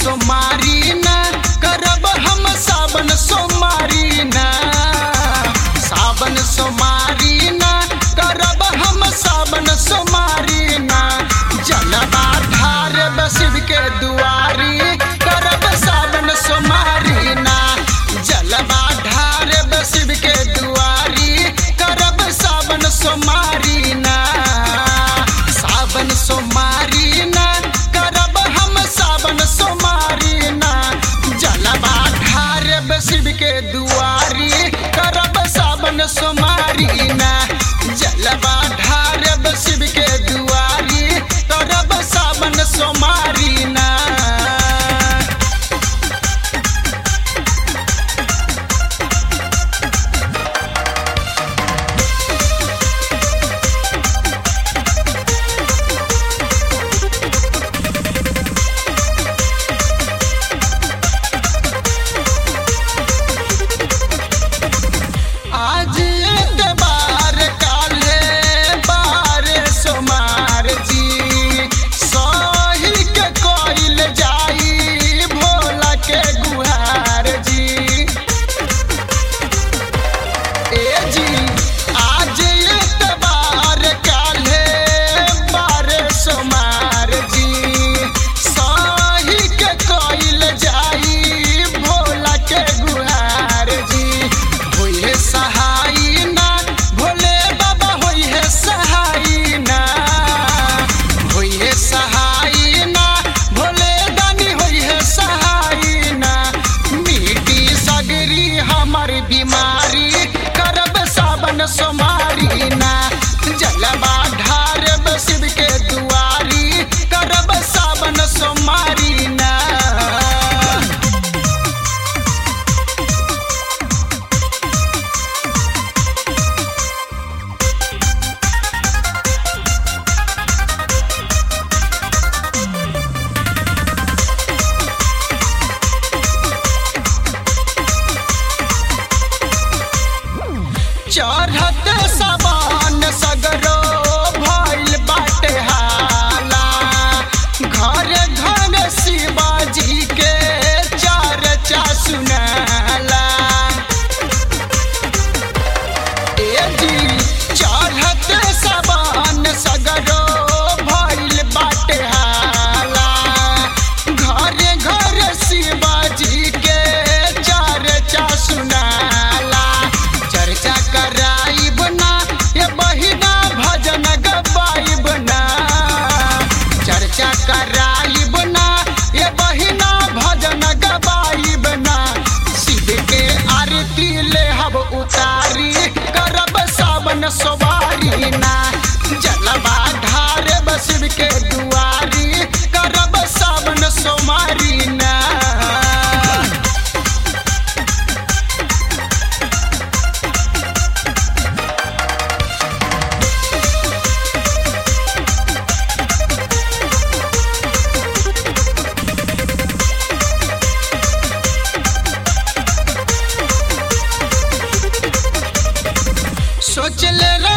सोमारी ना करब हम सावन सोमारी ना, सावन सोमारी ना करब हम सावन सोमारी ना, जलवा ढारब शिव के दुआरी करब सावन सोमारी ना, जलवा ढारब शिव के दुआरी करब सावन सोमारी ना, सावन सोमारी ना करब हम सावन सोमारी ना, जलवा ढारब शिव के दुआरी करब सावन सोमारी ना, जलवा ढारब शिव के दुआरी करब सावन सोमारी ना। आज एतबार काल्हे बार सोमार जी, सही के कोइल जाई भोला के गुहार जी। ए जी आज एतबार काल्हे बार सोमार जी, सही के कोइल जाई भोला के गुहार जी। होइहे सहाई ना भोले बाबा होइहे सहाई ना, होइहे सहाई ना भोले दानी होइहे सहाई ना, मिटी सगरी हमार बीमारी करब सावन सोमारी ना, जलवा ढारब शिव के दुआरी करब सावन सोमारी ना। चढ़त सावन सगरो भइल बाटे हाला, घर घर शिवाजी के चर्चा सुनाला। ए जी चढ़त सावन सगरो भइल बाटे हाला, घर घर शिवाजी के चर्चा सुनाला। चर्चा कराइब ना ये बहिना भजन गवाइब ना, चर्चा कराइब ना ये बहिना भजन गवाइब ना, शिव के आरती लेहब उतारी करब सावन सोमारी ना, जलवा ढारब शिव के दुआरी करब सावन सोमारी ना। सोचले